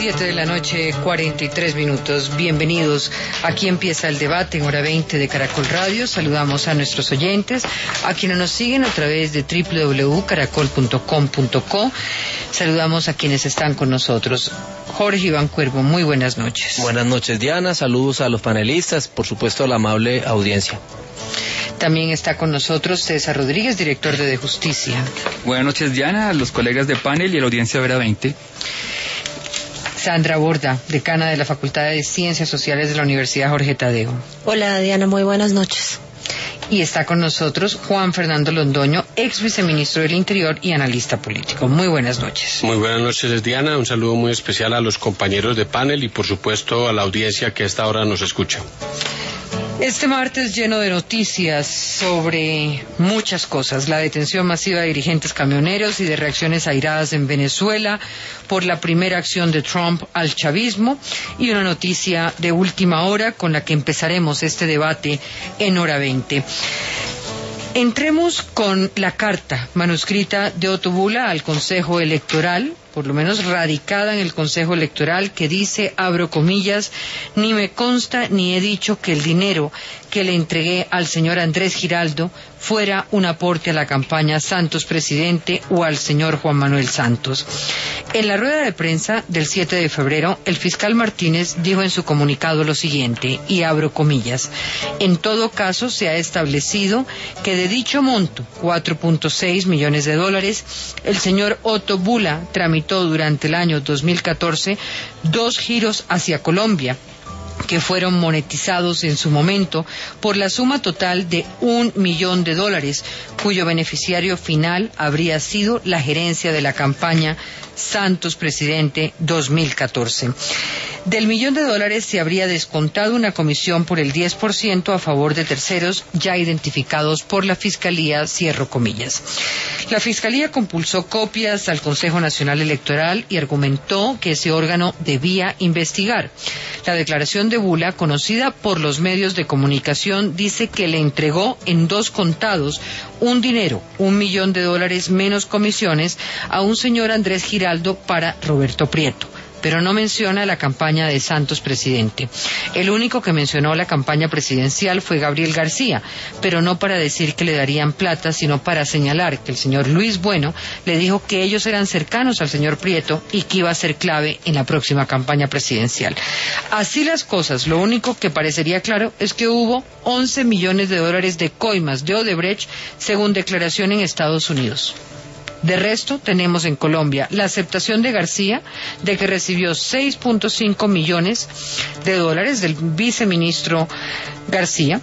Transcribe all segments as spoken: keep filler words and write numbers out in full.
Siete de la noche, cuarenta y tres minutos. Bienvenidos. Aquí empieza el debate en hora veinte de Caracol Radio. Saludamos a nuestros oyentes, a quienes nos siguen a través de doble u doble u doble u punto caracol punto com punto co. Saludamos a quienes están con nosotros. Jorge Iván Cuervo, muy buenas noches. Buenas noches, Diana. Saludos a los panelistas, por supuesto a la amable audiencia. También está con nosotros César Rodríguez, director de De Justicia. Buenas noches, Diana, a los colegas de panel y a la audiencia de hora veinte. Sandra Borda, decana de la Facultad de Ciencias Sociales de la Universidad Jorge Tadeo. Hola, Diana, muy buenas noches. Y está con nosotros Juan Fernando Londoño, ex viceministro del Interior y analista político. Muy buenas noches. Muy buenas noches, Diana. Un saludo muy especial a los compañeros de panel y, por supuesto, a la audiencia que a esta hora nos escucha. Este martes lleno de noticias sobre muchas cosas. La detención masiva de dirigentes camioneros y de reacciones airadas en Venezuela por la primera acción de Trump al chavismo, y una noticia de última hora con la que empezaremos este debate en hora veinte. Entremos con la carta manuscrita de Otto Bula al Consejo Electoral, por lo menos radicada en el Consejo Electoral, que dice, abro comillas, ni me consta ni he dicho que el dinero que le entregué al señor Andrés Giraldo fuera un aporte a la campaña Santos Presidente o al señor Juan Manuel Santos. En la rueda de prensa del siete de febrero, el fiscal Martínez dijo en su comunicado lo siguiente, y abro comillas, en todo caso se ha establecido que de dicho monto, cuatro punto seis millones de dólares, el señor Otto Bula tramitó durante el año dos mil catorce dos giros hacia Colombia, que fueron monetizados en su momento por la suma total de un millón de dólares, cuyo beneficiario final habría sido la gerencia de la campaña Santos Presidente dos mil catorce. Del millón de dólares se habría descontado una comisión por el diez por ciento a favor de terceros ya identificados por la Fiscalía, cierro comillas. La Fiscalía compulsó copias al Consejo Nacional Electoral y argumentó que ese órgano debía investigar. La declaración de Bula, conocida por los medios de comunicación, dice que le entregó en dos contados un dinero, un millón de dólares menos comisiones, a un señor Andrés Giraldo para Roberto Prieto, pero no menciona la campaña de Santos Presidente. El único que mencionó la campaña presidencial fue Gabriel García, pero no para decir que le darían plata, sino para señalar que el señor Luis Bueno le dijo que ellos eran cercanos al señor Prieto y que iba a ser clave en la próxima campaña presidencial. Así las cosas, lo único que parecería claro es que hubo once millones de dólares de coimas de Odebrecht, según declaración en Estados Unidos. De resto, tenemos en Colombia la aceptación de García de que recibió seis punto cinco millones de dólares del viceministro García,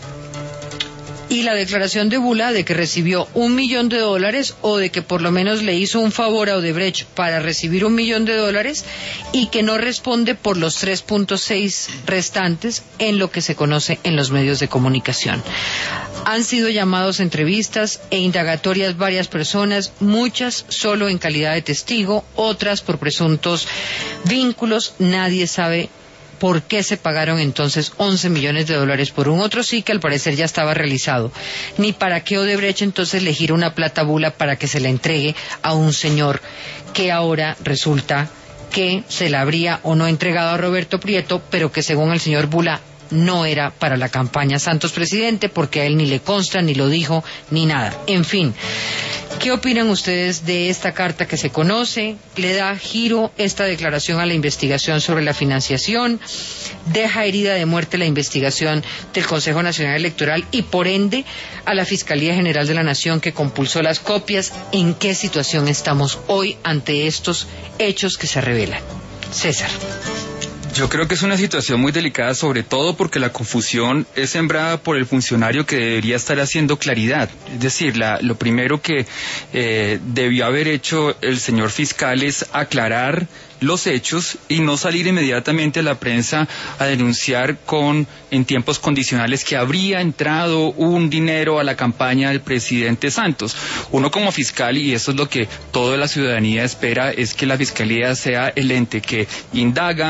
y la declaración de Bula de que recibió un millón de dólares, o de que por lo menos le hizo un favor a Odebrecht para recibir un millón de dólares, y que no responde por los tres punto seis restantes en lo que se conoce en los medios de comunicación. Han sido llamados a entrevistas e indagatorias varias personas, muchas solo en calidad de testigo, otras por presuntos vínculos. Nadie sabe por qué se pagaron entonces once millones de dólares por un otro sí que al parecer ya estaba realizado, ni para qué Odebrecht entonces le gira una plata a Bula para que se la entregue a un señor que ahora resulta que se la habría o no entregado a Roberto Prieto, pero que según el señor Bula no era para la campaña Santos Presidente, porque a él ni le consta, ni lo dijo, ni nada. En fin, ¿qué opinan ustedes de esta carta que se conoce? ¿Le da giro esta declaración a la investigación sobre la financiación? ¿Deja herida de muerte la investigación del Consejo Nacional Electoral y por ende a la Fiscalía General de la Nación, que compulsó las copias? ¿En qué situación estamos hoy ante estos hechos que se revelan? César. Yo creo que es una situación muy delicada, sobre todo porque la confusión es sembrada por el funcionario que debería estar haciendo claridad. Es decir, la, lo primero que eh, debió haber hecho el señor fiscal es aclarar los hechos y no salir inmediatamente a la prensa a denunciar con en tiempos condicionales que habría entrado un dinero a la campaña del presidente Santos. Uno como fiscal, y eso es lo que toda la ciudadanía espera, es que la fiscalía sea el ente que indaga,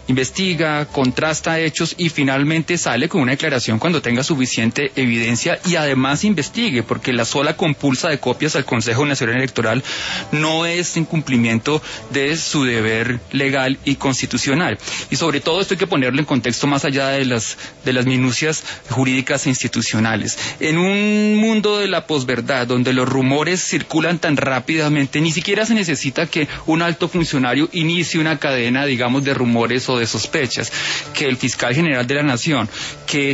investiga, contrasta hechos y finalmente sale con una declaración cuando tenga suficiente evidencia y además investigue, porque la sola compulsa de copias al Consejo Nacional Electoral no es incumplimiento de su deber legal y constitucional. Y sobre todo esto hay que ponerlo en contexto más allá de las, de las minucias jurídicas e institucionales. En un mundo de la posverdad, donde los rumores circulan tan rápidamente, ni siquiera se necesita que un alto funcionario inicie una cadena, digamos, de rumores o de sospechas, que el fiscal general de la Nación, que eh,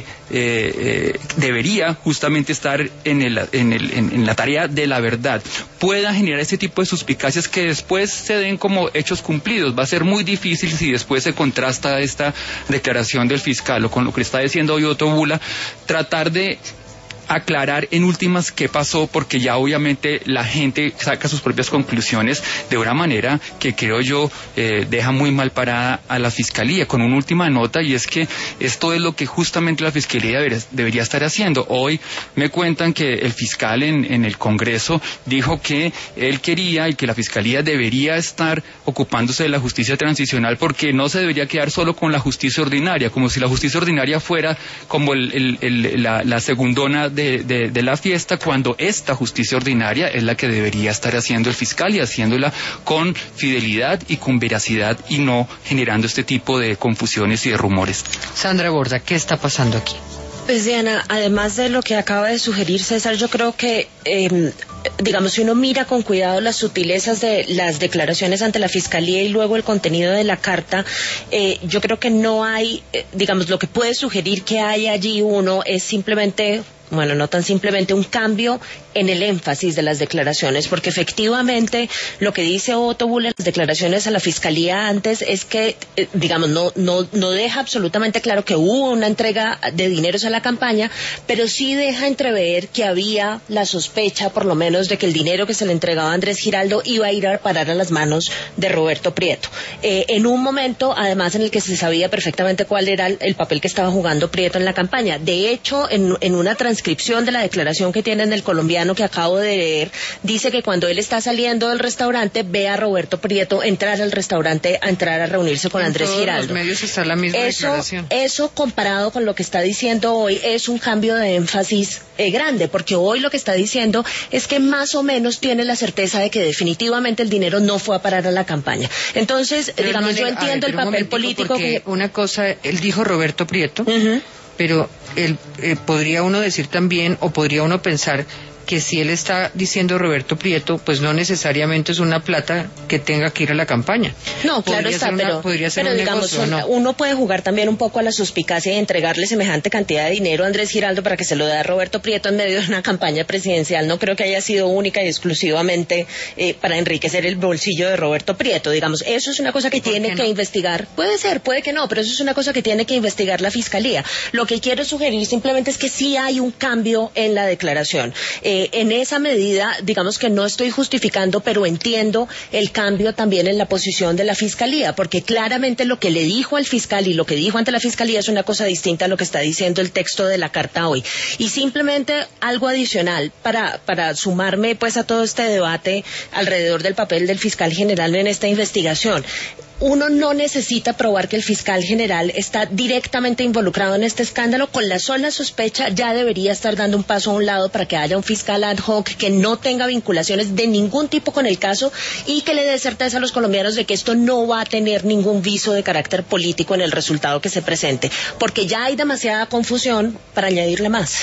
eh, debería justamente estar en, el, en, el, en, en la tarea de la verdad, pueda generar ese tipo de suspicacias que después se den como hechos cumplidos. Va a ser muy difícil si después se contrasta esta declaración del fiscal o con lo que está diciendo hoy Otto Bula, tratar de aclarar en últimas qué pasó, porque ya obviamente la gente saca sus propias conclusiones de una manera que creo yo eh, deja muy mal parada a la Fiscalía. Con una última nota, y es que esto es lo que justamente la Fiscalía debería, debería estar haciendo. Hoy me cuentan que el fiscal en, en el Congreso dijo que él quería y que la Fiscalía debería estar ocupándose de la justicia transicional, porque no se debería quedar solo con la justicia ordinaria, como si la justicia ordinaria fuera como el, el, el, la, la segundona De, de, de la fiesta, cuando esta justicia ordinaria es la que debería estar haciendo el fiscal y haciéndola con fidelidad y con veracidad y no generando este tipo de confusiones y de rumores. Sandra Borda, ¿qué está pasando aquí? Pues Diana, además de lo que acaba de sugerir César, yo creo que, eh, digamos, si uno mira con cuidado las sutilezas de las declaraciones ante la Fiscalía y luego el contenido de la carta, eh, yo creo que no hay, eh, digamos, lo que puede sugerir que hay allí uno es simplemente, bueno, no tan simplemente un cambio en el énfasis de las declaraciones, porque efectivamente lo que dice Otto Bula en las declaraciones a la Fiscalía antes es que, eh, digamos, no, no, no deja absolutamente claro que hubo una entrega de dineros a la campaña, pero sí deja entrever que había la sospecha, por lo menos, de que el dinero que se le entregaba a Andrés Giraldo iba a ir a parar a las manos de Roberto Prieto. Eh, en un momento, además, en el que se sabía perfectamente cuál era el, el papel que estaba jugando Prieto en la campaña. De hecho, en, en una transcripción de la declaración que tiene en el colombiano que acabo de leer, dice que cuando él está saliendo del restaurante ve a Roberto Prieto entrar al restaurante a entrar a reunirse con en Andrés todos Giraldo. Los medios está la misma eso, declaración. Eso comparado con lo que está diciendo hoy es un cambio de énfasis eh, grande, porque hoy lo que está diciendo es que más o menos tiene la certeza de que definitivamente el dinero no fue a parar a la campaña. Entonces, pero digamos, no, yo entiendo ver, el papel político que... Una cosa, él dijo Roberto Prieto, uh-huh. pero él, eh, podría uno decir también, o podría uno pensar que si él está diciendo Roberto Prieto, pues no necesariamente es una plata que tenga que ir a la campaña. No, claro está, una, pero, podría ser pero un digamos, negocio, una, ¿no? uno puede jugar también un poco a la suspicacia y entregarle semejante cantidad de dinero a Andrés Giraldo para que se lo dé a Roberto Prieto en medio de una campaña presidencial. No creo que haya sido única y exclusivamente eh, para enriquecer el bolsillo de Roberto Prieto. Digamos, eso es una cosa que tiene que no? investigar. Puede ser, puede que no, pero eso es una cosa que tiene que investigar la Fiscalía. Lo que quiero sugerir simplemente es que sí hay un cambio en la declaración. Eh, en esa medida medida, digamos que no estoy justificando, pero entiendo el cambio también en la posición de la Fiscalía, porque claramente lo que le dijo al fiscal y lo que dijo ante la Fiscalía es una cosa distinta a lo que está diciendo el texto de la carta hoy. Y simplemente algo adicional para, para sumarme pues a todo este debate alrededor del papel del fiscal general en esta investigación. Uno no necesita probar que el fiscal general está directamente involucrado en este escándalo. Con la sola sospecha ya debería estar dando un paso a un lado para que haya un fiscal ad hoc que no tenga vinculaciones de ningún tipo con el caso y que le dé certeza a los colombianos de que esto no va a tener ningún viso de carácter político en el resultado que se presente, porque ya hay demasiada confusión para añadirle más.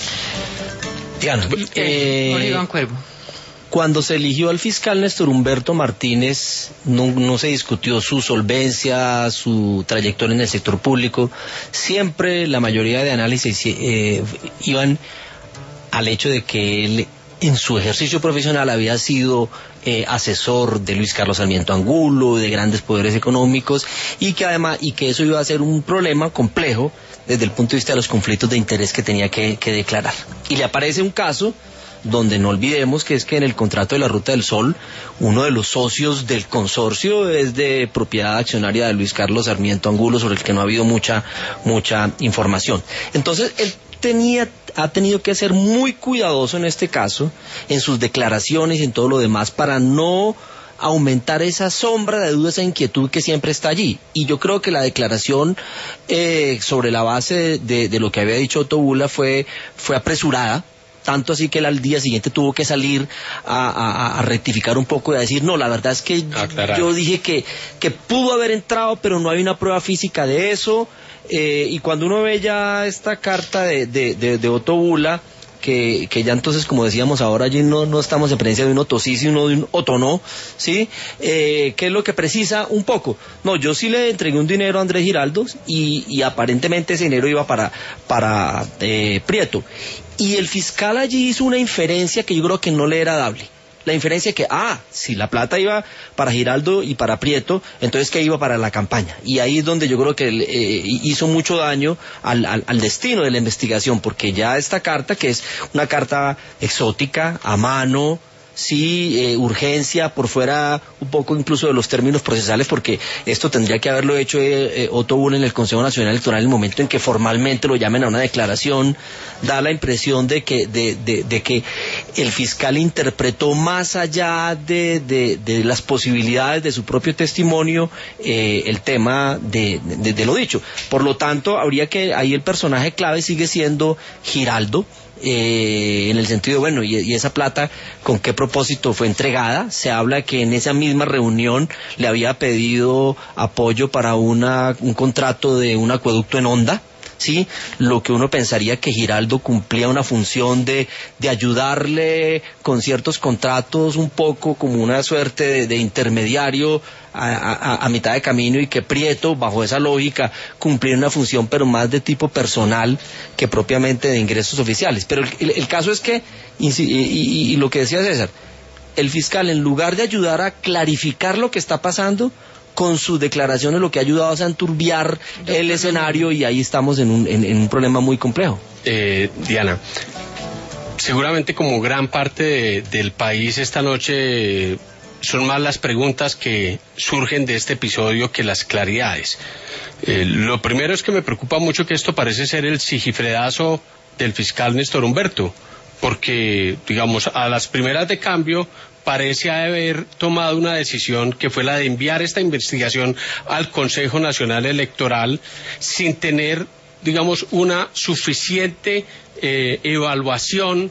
Diana, eh, Iván Cuervo. Cuando se eligió al fiscal Néstor Humberto Martínez, no, no se discutió su solvencia, su trayectoria en el sector público. Siempre la mayoría de análisis eh, iban al hecho de que él, en su ejercicio profesional, había sido eh, asesor de Luis Carlos Sarmiento Angulo, de grandes poderes económicos, y que además, y que eso iba a ser un problema complejo desde el punto de vista de los conflictos de interés que tenía que, que declarar. Y le aparece un caso donde no olvidemos que es que en el contrato de la Ruta del Sol, uno de los socios del consorcio es de propiedad accionaria de Luis Carlos Sarmiento Angulo, sobre el que no ha habido mucha, mucha información. Entonces, él tenía, ha tenido que ser muy cuidadoso en este caso, en sus declaraciones y en todo lo demás, para no aumentar esa sombra de duda, esa inquietud que siempre está allí. Y yo creo que la declaración eh, sobre la base de, de, de lo que había dicho Otto Bula fue, fue apresurada, tanto así que él al día siguiente tuvo que salir a, a, a rectificar un poco y a decir, no, la verdad es que Aclarar. yo dije que, que pudo haber entrado, pero no hay una prueba física de eso. Eh, y cuando uno ve ya esta carta de, de, de, de Otto Bula, que, que ya entonces, como decíamos, ahora allí no, no estamos en presencia de un Otto sí, sino de un Otto no, ¿sí? Eh, ¿qué es lo que precisa? Un poco. No, yo sí le entregué un dinero a Andrés Giraldo y, y aparentemente ese dinero iba para, para eh, Prieto. Y el fiscal allí hizo una inferencia que yo creo que no le era dable. La inferencia que, ah, si la plata iba para Giraldo y para Prieto, entonces que iba para la campaña. Y ahí es donde yo creo que eh, hizo mucho daño al, al, al destino de la investigación, porque ya esta carta, que es una carta exótica, a mano, sí, eh, urgencia, por fuera un poco incluso de los términos procesales, porque esto tendría que haberlo hecho eh, eh, Otto Bula en el Consejo Nacional Electoral en el momento en que formalmente lo llamen a una declaración. Da la impresión de que de, de, de que el fiscal interpretó más allá de, de, de las posibilidades de su propio testimonio eh, el tema de, de, de lo dicho. Por lo tanto, habría que, ahí el personaje clave sigue siendo Giraldo. Eh, en el sentido, bueno, y, y esa plata, ¿con qué propósito fue entregada? Se habla que en esa misma reunión le había pedido apoyo para una, un contrato de un acueducto en Honda, ¿sí? Lo que uno pensaría que Giraldo cumplía una función de, de ayudarle con ciertos contratos, un poco como una suerte de, de intermediario a, a, a mitad de camino, y que Prieto, bajo esa lógica, cumplía una función pero más de tipo personal que propiamente de ingresos oficiales. Pero el, el, el caso es que, y, y, y, y lo que decía César, el fiscal, en lugar de ayudar a clarificar lo que está pasando, con sus declaraciones lo que ha ayudado es a enturbiar el escenario, y ahí estamos en un, en, en un problema muy complejo. Eh, Diana, seguramente como gran parte de, del país esta noche son más las preguntas que surgen de este episodio que las claridades. Eh, lo primero es que me preocupa mucho que esto parece ser el sigifredazo del fiscal Néstor Humberto, porque, digamos, a las primeras de cambio parece haber tomado una decisión que fue la de enviar esta investigación al Consejo Nacional Electoral sin tener, digamos, una suficiente eh, evaluación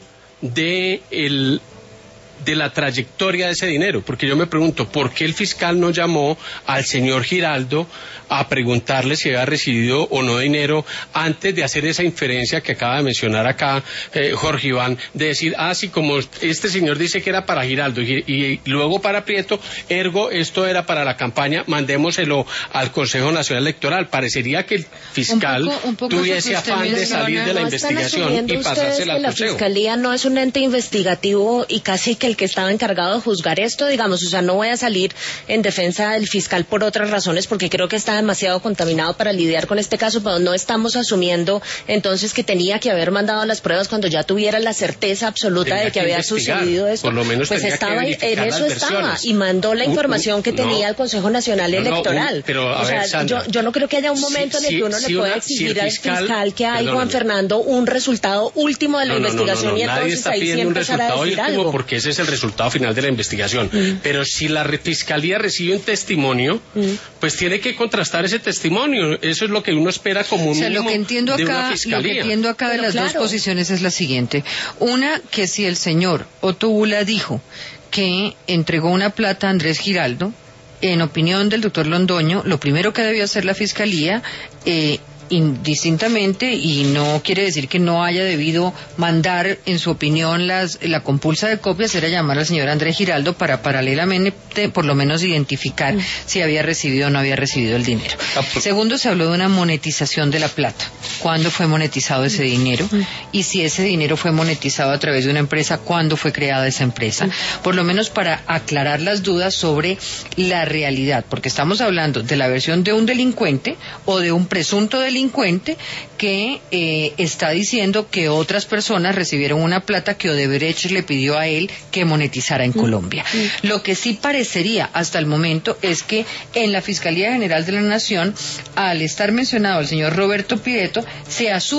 de el de la trayectoria de ese dinero, porque yo me pregunto, ¿por qué el fiscal no llamó al señor Giraldo a preguntarle si había recibido o no dinero antes de hacer esa inferencia que acaba de mencionar acá eh, Jorge Iván, de decir, ah, sí, como este señor dice que era para Giraldo y, y luego para Prieto, ergo esto era para la campaña, mandémoselo al Consejo Nacional Electoral? Parecería que el fiscal un poco, un poco tuviese afán de salir de la no investigación y pasársela al que Consejo. La Fiscalía no es un ente investigativo y casi que el que estaba encargado de juzgar esto, digamos, o sea, no voy a salir en defensa del fiscal por otras razones, porque creo que está demasiado contaminado para lidiar con este caso, pero no estamos asumiendo entonces que tenía que haber mandado las pruebas cuando ya tuviera la certeza absoluta tenía de que, que había sucedido esto. Por lo menos pues estaba en eso estaba versiones. Y mandó la información que tenía no, el Consejo Nacional no, Electoral. No, pero, a o sea, ver, Sandra, yo, yo no creo que haya un momento si, en el que uno si, le pueda si exigir si al fiscal, fiscal que hay, Juan Fernando, un resultado último de la no, no, investigación no, no, no, y nadie entonces está ahí pidiendo un resultado último algo. Porque ese es el resultado final de la investigación. Mm. Pero si la Fiscalía recibe un testimonio, mm. pues tiene que contrastar ese testimonio. Eso es lo que uno espera como un o sea, mínimo lo que entiendo de acá, una fiscalía. Lo que entiendo acá Pero de las claro. dos posiciones es la siguiente. Una, que si el señor Otto Bula dijo que entregó una plata a Andrés Giraldo, en opinión del doctor Londoño, lo primero que debió hacer la Fiscalía, eh, indistintamente, y no quiere decir que no haya debido mandar, en su opinión, las, la compulsa de copias, era llamar al señor Andrés Giraldo para paralelamente, por lo menos, identificar mm. si había recibido o no había recibido el dinero. Ah, pues. Segundo, se habló de una monetización de la plata. ¿Cuándo fue monetizado ese dinero? Mm. Y si ese dinero fue monetizado a través de una empresa, ¿cuándo fue creada esa empresa? Mm. Por lo menos para aclarar las dudas sobre la realidad, porque estamos hablando de la versión de un delincuente o de un presunto delincuente delincuente que eh, está diciendo que otras personas recibieron una plata que Odebrecht le pidió a él que monetizara en mm. Colombia. Mm. Lo que sí parecería hasta el momento es que en la Fiscalía General de la Nación, al estar mencionado el señor Roberto Prieto, se asume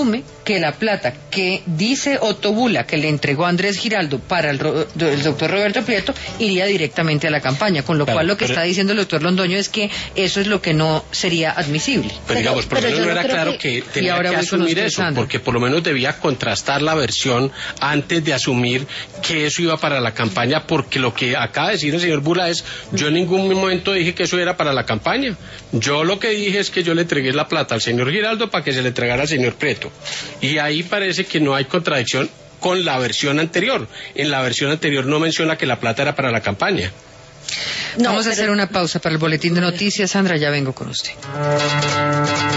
que la plata que dice Otto Bula que le entregó Andrés Giraldo para el, el doctor Roberto Prieto iría directamente a la campaña, con lo claro, cual lo que pero, está diciendo el doctor Londoño es que eso es lo que no sería admisible. Pero, pero digamos, por lo menos no era claro que, que tenía que asumir eso, porque por lo menos debía contrastar la versión antes de asumir que eso iba para la campaña, porque lo que acaba de decir el señor Bula es, yo en ningún momento dije que eso era para la campaña. Yo lo que dije es que yo le entregué la plata al señor Giraldo para que se le entregara al señor Prieto. Y ahí parece que no hay contradicción con la versión anterior. En la versión anterior no menciona que la plata era para la campaña. No, Vamos pero... a hacer una pausa para el boletín de noticias. Sandra, ya vengo con usted.